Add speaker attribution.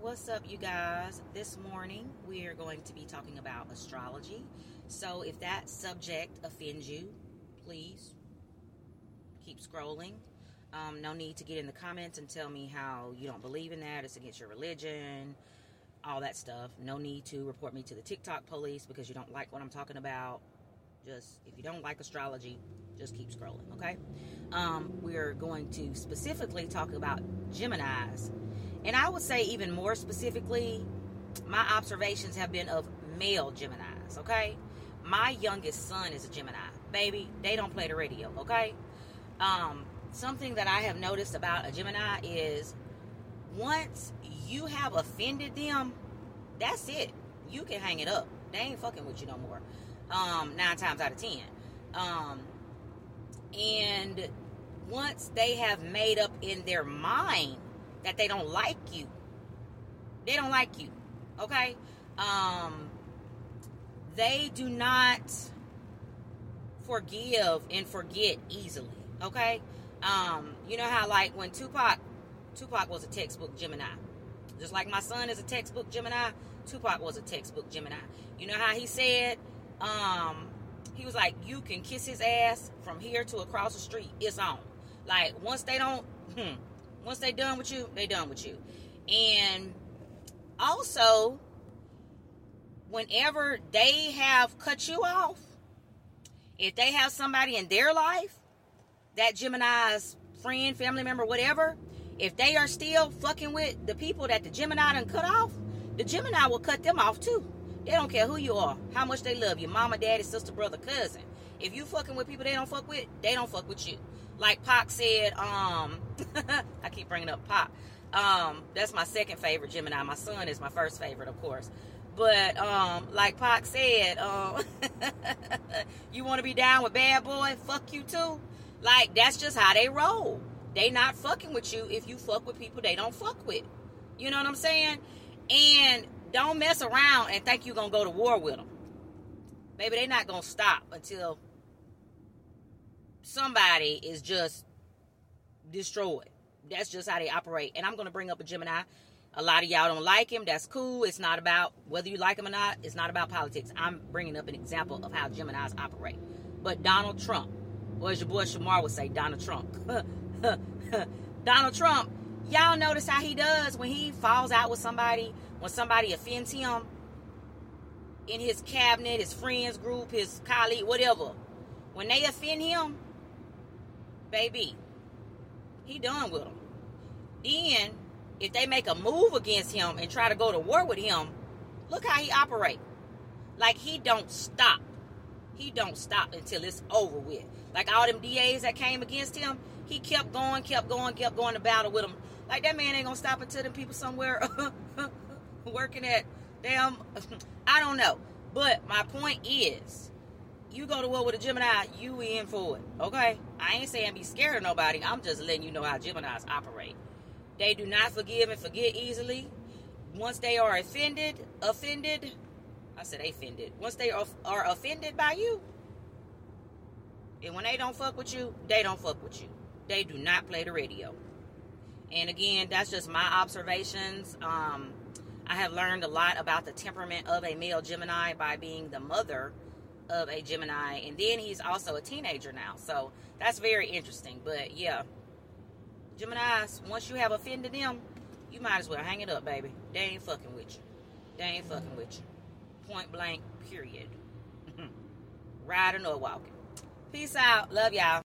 Speaker 1: What's up, you guys? This morning we are going to be talking about astrology. So if that subject offends you, please keep scrolling. No need to get in the comments and tell me how you don't believe in that. It's against your religion, all that stuff. No need to report me to the TikTok police because you don't like what I'm talking about. Just, if you don't like astrology, just keep scrolling, okay? We're going to specifically talk about Geminis. And I would say even more specifically, my observations have been of male Geminis, okay? My youngest son is a Gemini. Baby, they don't play the radio, okay? Something that I have noticed about a Gemini is once you have offended them, that's it. You can hang it up. They ain't fucking with you no more. 9 times out of 10. And once they have made up in their mind that they don't like you, okay? They do not forgive and forget easily, okay? You know how, like, when Tupac was a textbook Gemini. Just like my son is a textbook Gemini, Tupac was a textbook Gemini. You know how he said, he was like, you can kiss his ass from here to across the street. It's on. Like, once they done with you, they done with you. And also, whenever they have cut you off, if they have somebody in their life, that Gemini's friend, family member, whatever, if they are still fucking with the people that the Gemini done cut off, the Gemini will cut them off too. They don't care who you are, how much they love you, mama, daddy, sister, brother, cousin. If you fucking with people they don't fuck with, they don't fuck with you. Like Pac said, I keep bringing up Pac. That's my second favorite Gemini. My son is my first favorite, of course. But, like Pac said, you want to be down with bad boy? Fuck you too. Like, that's just how they roll. They not fucking with you if you fuck with people they don't fuck with. You know what I'm saying? And don't mess around and think you're going to go to war with them. Baby, they not going to stop until somebody is just destroyed. That's just how they operate. And I'm going to bring up a Gemini. A lot of y'all don't like him. That's cool. It's not about whether you like him or not. It's not about politics. I'm bringing up an example of how Geminis operate. But Donald Trump, or as your boy Shamar would say, Donald Trump. Donald Trump, y'all notice how he does when he falls out with somebody, when somebody offends him in his cabinet, his friends group, his colleague, whatever. When they offend him, baby, he done with them. Then, if they make a move against him and try to go to war with him, look how he operate. Like, he don't stop. He don't stop until it's over with. Like all them DAs that came against him, he kept going to battle with them. Like, that man ain't gonna stop until them people somewhere working at damn, I don't know. But my point is, you go to war with a Gemini, you in for it, okay? I ain't saying be scared of nobody. I'm just letting you know how Geminis operate. They do not forgive and forget easily. Once they are offended, I said offended. Once they are offended by you, and when they don't fuck with you, they don't fuck with you. They do not play the radio. And again, that's just my observations. I have learned a lot about the temperament of a male Gemini by being the mother of a Gemini. And then he's also a teenager now. So that's very interesting. But yeah, Geminis, once you have offended them, you might as well hang it up, baby. They ain't fucking with you. Point blank, period. Riding or walking. Peace out. Love y'all.